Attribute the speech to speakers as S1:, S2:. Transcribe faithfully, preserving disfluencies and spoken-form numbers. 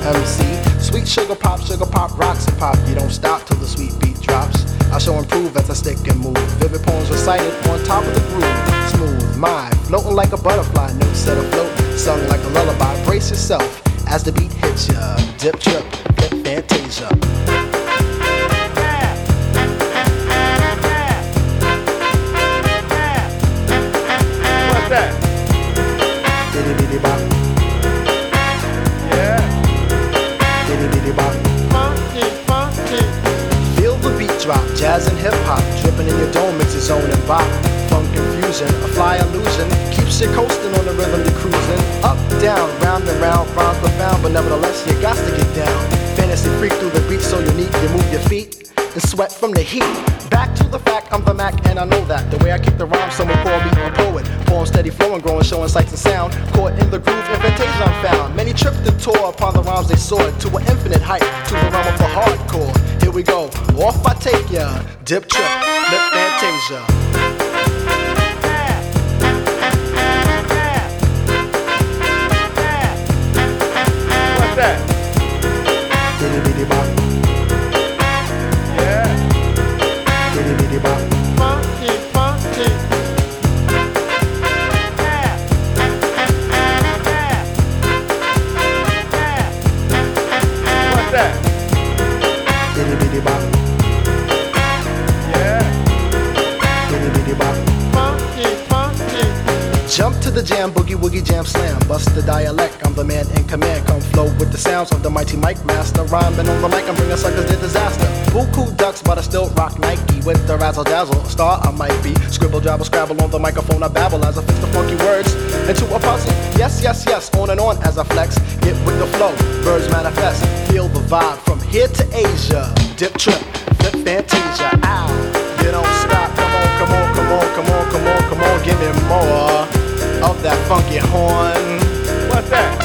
S1: M C. Sweet sugar pop, sugar pop, rocks and pop. You don't stop till the sweet beat drops. I shall improve as I stick and move. Vivid poems recited on top of the groove. Smooth mind, floating like a butterfly. Notes set afloat, sung like a lullaby. Brace yourself as the beat hits ya. Dip, trip, flip, fantasia.
S2: What's that?
S1: Bitty bitty bop.
S2: Yeah.
S1: Bitty bitty bop.
S2: Funky, funky.
S1: Feel the beat drop, jazz and hip hop, dripping in your dome, it's its own and bop. Funk confusion, a fly illusion, keeps you coasting on the rhythm you're cruising. Up, down, round and round, rhymes profound, but nevertheless you got to get down. Fantasy freak through the beat so unique, you move your feet and sweat from the heat. Back to the fact, I'm the Mac and I know that. The way I kick the rhyme, someone call me a poet. Poem steady flowing, growing, showing sights and sound. Caught in the groove, invitation I'm found. Many tripped and tore upon the rhymes they soared to an infinite height, to the realm of the hardcore. Here we go, off I take ya. Dip, trip, flip, fantasia.
S2: What's that?
S1: Bitty bitty bop.
S2: Yeah.
S1: Bitty bitty bop.
S2: Funky, funky. What's that?
S1: Bitty bitty bop.
S2: Yeah.
S1: Bitty bitty bop.
S2: Funky, funky.
S1: Jump to the jam, boogie woogie jam slam. Bust the dialect, I'm the man in command. Come flow with the sounds of the mighty mic master. Rhyming on the mic, I'm bringing suckers to disaster. Buku ducks, but I still rock Nike with the razzle dazzle. A star I might be. Scribble, jabble, scrabble on the microphone. I babble as I fix the funky words into a puzzle. Yes, yes, yes, on and on as I flex. Get with the flow, birds manifest. Feel the vibe from here to Asia. Dip, trip, flip, fantasia. Ow, you don't stop. Come on, come on, come on, come on, come on, come on. Give me more of that funky horn.
S2: What's that?